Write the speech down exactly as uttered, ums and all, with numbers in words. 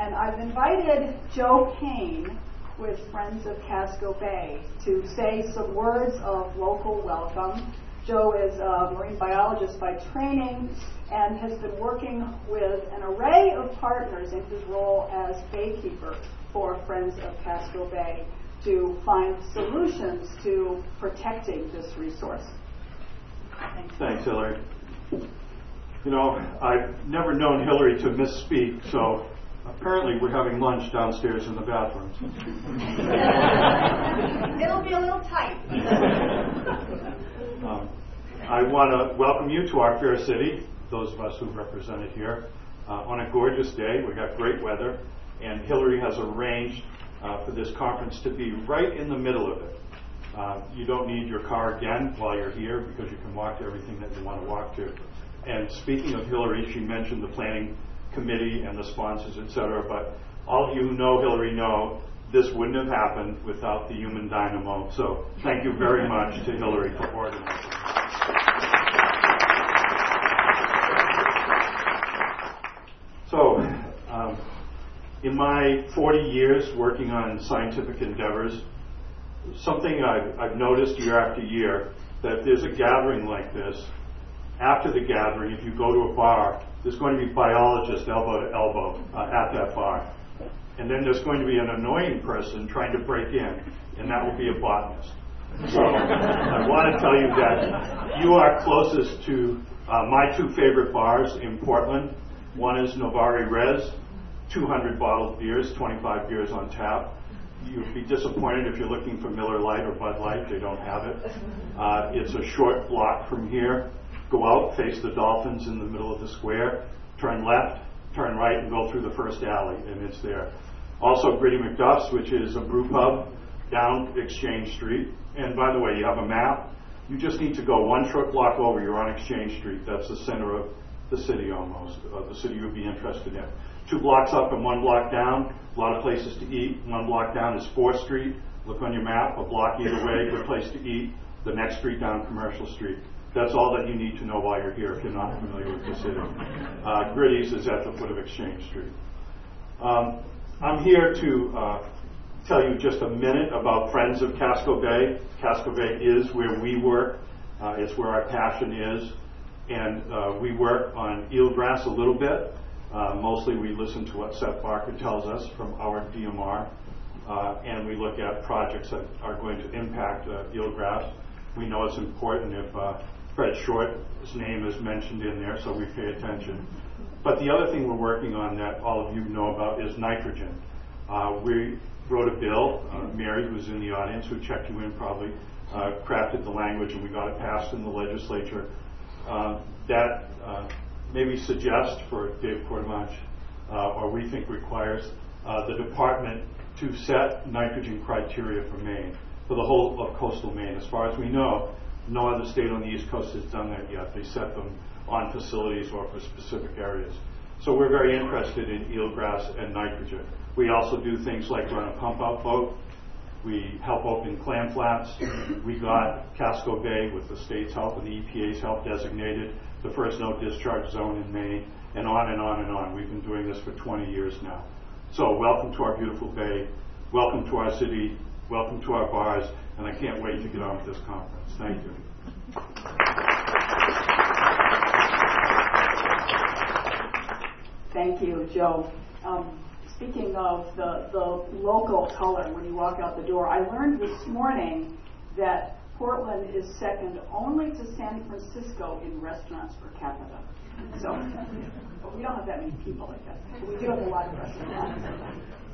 And I've invited Joe Kane with Friends of Casco Bay to say some words of local welcome. Joe is a marine biologist by training and has been working with an array of partners in his role as baykeeper for Friends of Casco Bay to find solutions to protecting this resource. Thanks, Thanks Hillary. You know, I've never known Hillary to misspeak, so apparently we're having lunch downstairs in the bathrooms. It'll be a little tight. um, I want to welcome you to our fair city, those of us who represent it here, uh, on a gorgeous day. We got great weather, and Hillary has arranged uh, for this conference to be right in the middle of it. Uh, you don't need your car again while you're here because you can walk to everything that you want to walk to. And speaking of Hillary, she mentioned the planning committee and the sponsors, et cetera, but all of you who know Hillary know this wouldn't have happened without the human dynamo. So thank you very much to Hillary for organizing. So, um, in my forty years working on scientific endeavors, something I've, I've noticed year after year, that if there's a gathering like this, after the gathering, if you go to a bar, there's going to be biologists elbow to elbow uh, at that bar. And then there's going to be an annoying person trying to break in, and that will be a botanist. So I want to tell you that you are closest to uh, my two favorite bars in Portland. One is Novari Res, two hundred bottled beers, twenty-five beers on tap. You'd be disappointed if you're looking for Miller Lite or Bud Light. They don't have it. Uh, it's a short block from here. Go out, face the dolphins in the middle of the square, turn left, turn right, and go through the first alley, and it's there. Also, Gritty McDuff's, which is a brew pub down Exchange Street. And by the way, you have a map. You just need to go one short block over. You're on Exchange Street. That's the center of the city almost, uh, the city you'd be interested in. Two blocks up and one block down, a lot of places to eat. One block down is fourth Street. Look on your map, a block either way, good place to eat. The next street down, Commercial Street. That's all that you need to know while you're here if you're not familiar with the city. Uh, Gritty's is at the foot of Exchange Street. Um, I'm here to uh, tell you just a minute about Friends of Casco Bay. Casco Bay is where we work. Uh, it's where our passion is. And uh, we work on eelgrass a little bit. Uh, mostly we listen to what Seth Barker tells us from our D M R. Uh, and we look at projects that are going to impact uh, eelgrass. We know it's important if uh, Fred Short's name is mentioned in there, so we pay attention. But the other thing we're working on that all of you know about is nitrogen. Uh, we wrote a bill, uh, Mary, who's in the audience, who checked you in probably, uh, crafted the language, and we got it passed in the legislature. Uh, that uh, maybe suggests for Dave Quartermanch, uh, or we think requires, uh, the department to set nitrogen criteria for Maine, for the whole of coastal Maine. As far as we know, no other state on the East Coast has done that yet. They set them on facilities or for specific areas. So we're very interested in eelgrass and nitrogen. We also do things like run a pump-out boat. We help open clam flats. We got Casco Bay, with the state's help and the E P A's help, designated the first no-discharge zone in Maine, and on and on and on. We've been doing this for twenty years now. So welcome to our beautiful bay. Welcome to our city. Welcome to our bars. And I can't wait to get on with this conference. Thank you. Thank you, Joe. Um, speaking of the, the local color when you walk out the door, I learned this morning that Portland is second only to San Francisco in restaurants per capita. So we don't have that many people, I guess. We do have a lot of restaurants.